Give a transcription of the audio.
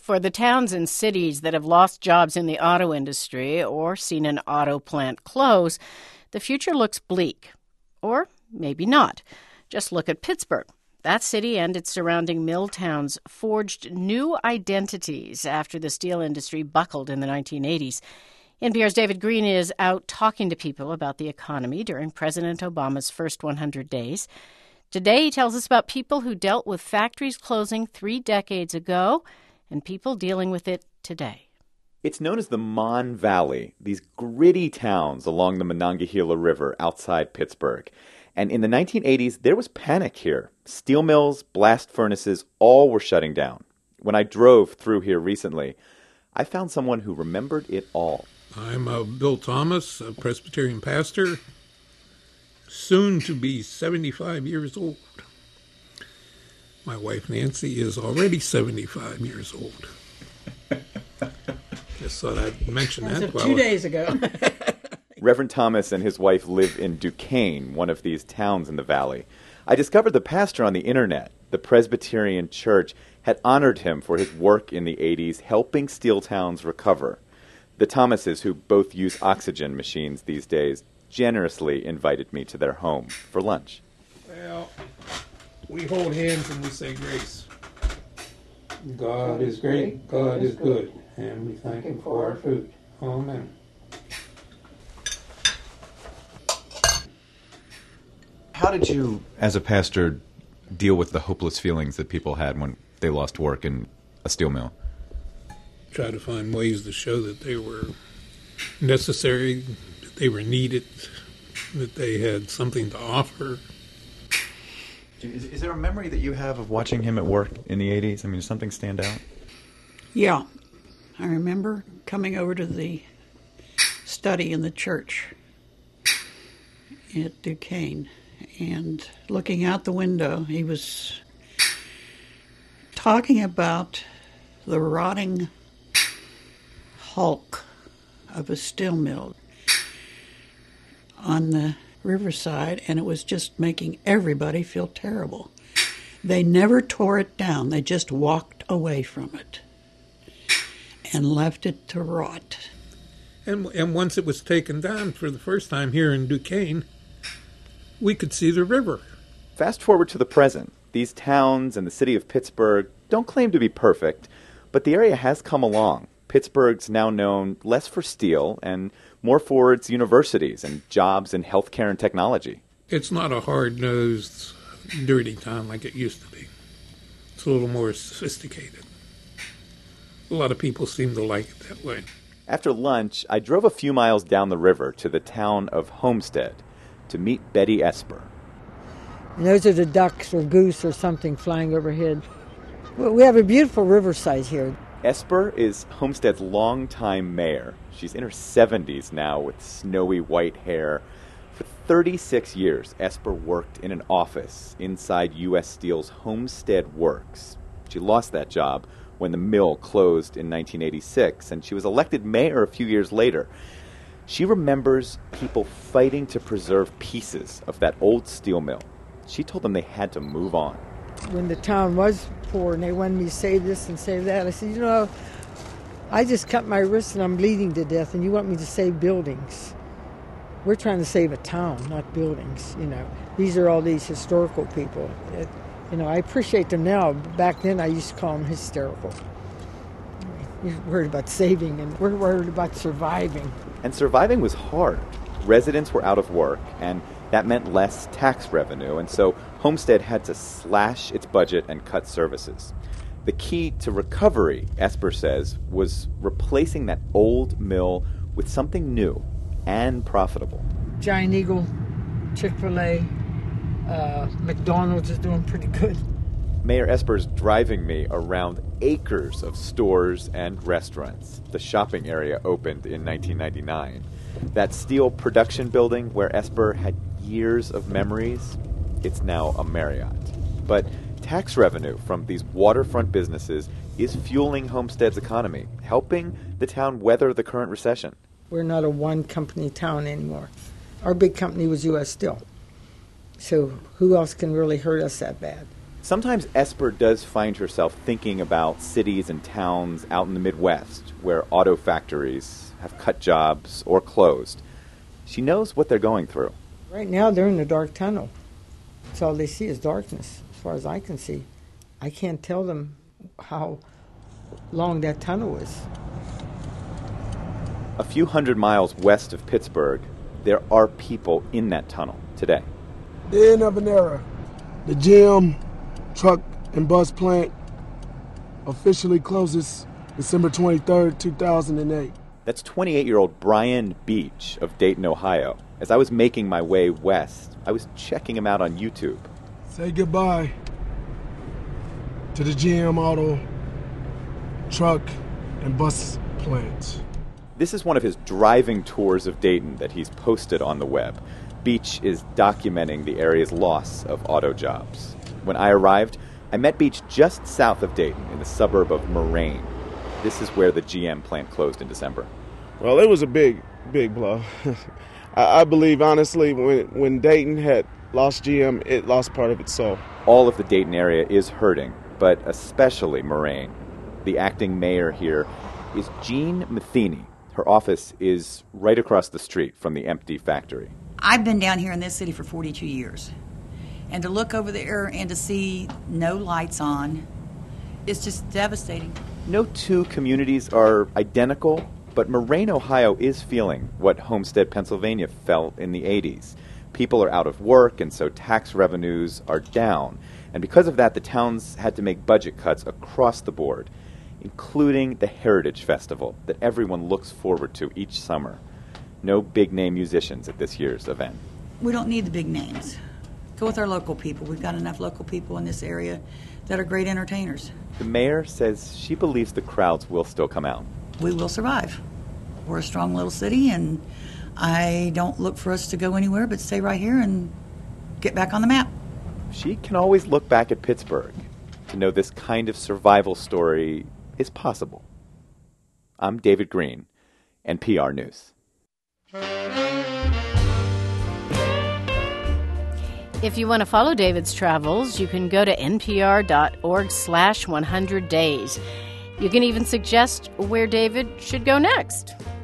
For the towns and cities that have lost jobs in the auto industry or seen an auto plant close, the future looks bleak. Or maybe not. Just look at Pittsburgh. That city and its surrounding mill towns forged new identities after the steel industry buckled in the 1980s. NPR's David Green is out talking to people about the economy during President Obama's first 100 days. Today, he tells us about people who dealt with factories closing 3 decades ago and people dealing with it today. It's known as the Mon Valley, these gritty towns along the Monongahela River outside Pittsburgh. And in the 1980s, there was panic here. Steel mills, blast furnaces, all were shutting down. When I drove through here recently, I found someone who remembered it all. I'm Bill Thomas, a Presbyterian pastor, soon to be 75 years old. My wife Nancy is already 75 years old. Just thought I'd mention that. 2 days ago. Reverend Thomas and his wife live in Duquesne, one of these towns in the valley. I discovered the pastor on the internet. The Presbyterian Church had honored him for his work in the 80s, helping steel towns recover. The Thomases, who both use oxygen machines these days, generously invited me to their home for lunch. Well, we hold hands and we say grace. God is great, God is good, and we thank Him for our food. Amen. How did you, as a pastor, deal with the hopeless feelings that people had when they lost work in a steel mill? Try to find ways to show that they were necessary, that they were needed, that they had something to offer. Is there a memory that you have of watching him at work in the 80s? I mean, does something stand out? Yeah. I remember coming over to the study in the church at Duquesne and looking out the window. He was talking about the rotting hulk of a steel mill on the riverside, and it was just making everybody feel terrible. They never tore it down. They just walked away from it and left it to rot. And once it was taken down for the first time here in Duquesne, we could see the river. Fast forward to the present. These towns and the city of Pittsburgh don't claim to be perfect, but the area has come along. Pittsburgh's now known less for steel and more for its universities and jobs in healthcare and technology. It's not a hard-nosed, dirty town like it used to be. It's a little more sophisticated. A lot of people seem to like it that way. After lunch, I drove a few miles down the river to the town of Homestead to meet Betty Esper. And those are the ducks or goose or something flying overhead. Well, we have a beautiful riverside here. Esper is Homestead's longtime mayor. She's in her 70s now with snowy white hair. For 36 years, Esper worked in an office inside U.S. Steel's Homestead Works. She lost that job when the mill closed in 1986, and she was elected mayor a few years later. She remembers people fighting to preserve pieces of that old steel mill. She told them they had to move on. When the town was poor and they wanted me to save this and save that, I said, you know, I just cut my wrist and I'm bleeding to death, and you want me to save buildings. We're trying to save a town, not buildings, you know. These are all these historical people. I appreciate them now. Back then I used to call them hysterical. You're worried about saving, and we're worried about surviving. And surviving was hard. Residents were out of work, and that meant less tax revenue, and so Homestead had to slash its budget and cut services. The key to recovery, Esper says, was replacing that old mill with something new and profitable. Giant Eagle, Chick-fil-A, McDonald's is doing pretty good. Mayor Esper's driving me around acres of stores and restaurants. The shopping area opened in 1999. That steel production building where Esper had years of memories, it's now a Marriott. But tax revenue from these waterfront businesses is fueling Homestead's economy, helping the town weather the current recession. We're not a one-company town anymore. Our big company was U.S. Steel. So who else can really hurt us that bad? Sometimes Esper does find herself thinking about cities and towns out in the Midwest where auto factories have cut jobs or closed. She knows what they're going through. Right now, they're in the dark tunnel. That's all they see is darkness, as far as I can see. I can't tell them how long that tunnel is. A few hundred miles west of Pittsburgh, there are people in that tunnel today. The end of an era. The GM truck and bus plant officially closes December 23rd, 2008. That's 28-year-old Brian Beach of Dayton, Ohio. As I was making my way west, I was checking him out on YouTube. Say goodbye to the GM auto, truck, and bus plants. This is one of his driving tours of Dayton that he's posted on the web. Beach is documenting the area's loss of auto jobs. When I arrived, I met Beach just south of Dayton in the suburb of Moraine. This is where the GM plant closed in December. Well, it was a big blow. I believe, honestly, when Dayton had lost GM, it lost part of its soul. All of the Dayton area is hurting, but especially Moraine. The acting mayor here is Jean Matheny. Her office is right across the street from the empty factory. I've been down here in this city for 42 years. And to look over there and to see no lights on, it's just devastating. No two communities are identical, but Moraine, Ohio is feeling what Homestead, Pennsylvania felt in the 80s. People are out of work, and so tax revenues are down. And because of that, the towns had to make budget cuts across the board, including the Heritage Festival that everyone looks forward to each summer. No big-name musicians at this year's event. We don't need the big names. Go with our local people. We've got enough local people in this area that are great entertainers. The mayor says she believes the crowds will still come out. We will survive. We're a strong little city, and I don't look for us to go anywhere but stay right here and get back on the map. She can always look back at Pittsburgh to know this kind of survival story is possible. I'm David Green, NPR News. If you want to follow David's travels, you can go to npr.org/100days. You can even suggest where David should go next.